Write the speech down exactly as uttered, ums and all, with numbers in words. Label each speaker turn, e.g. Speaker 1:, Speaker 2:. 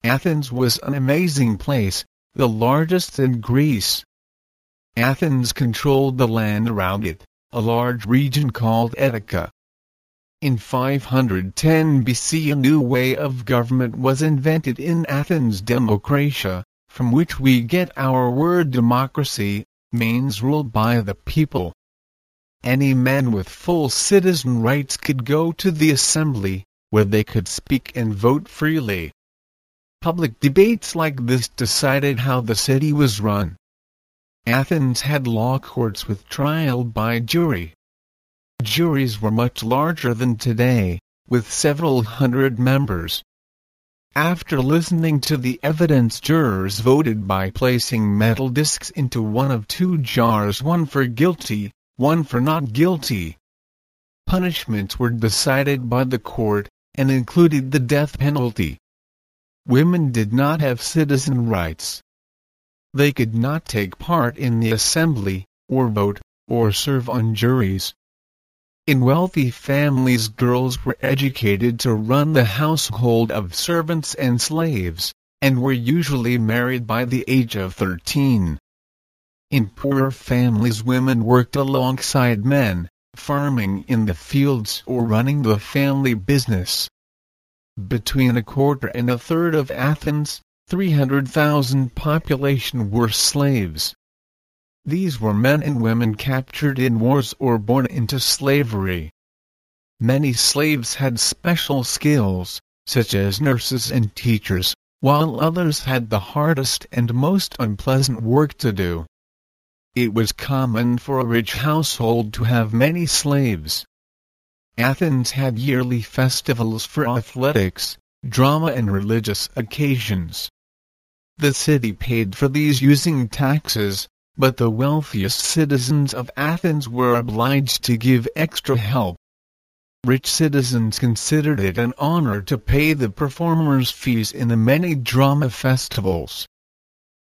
Speaker 1: Athens was an amazing place, the largest in Greece. Athens controlled the land around it, a large region called Attica. In five hundred ten B C a new way of government was invented in Athens, Demokratia, from which we get our word democracy, means rule by the people. Any man with full citizen rights could go to the assembly, where they could speak and vote freely. Public debates like this decided how the city was run. Athens had law courts with trial by jury. Juries were much larger than today, with several hundred members. After listening to the evidence, jurors voted by placing metal discs into one of two jars, one for guilty, one for not guilty. Punishments were decided by the court, and included the death penalty. Women did not have citizen rights. They could not take part in the assembly, or vote, or serve on juries. In wealthy families, girls were educated to run the household of servants and slaves, and were usually married by the age of thirteen. In poorer families, women worked alongside men, farming in the fields or running the family business. Between a quarter and a third of Athens, three hundred thousand population were slaves. These were men and women captured in wars or born into slavery. Many slaves had special skills, such as nurses and teachers, while others had the hardest and most unpleasant work to do. It was common for a rich household to have many slaves. Athens had yearly festivals for athletics, drama and religious occasions. The city paid for these using taxes, but the wealthiest citizens of Athens were obliged to give extra help. Rich citizens considered it an honor to pay the performers' fees in the many drama festivals.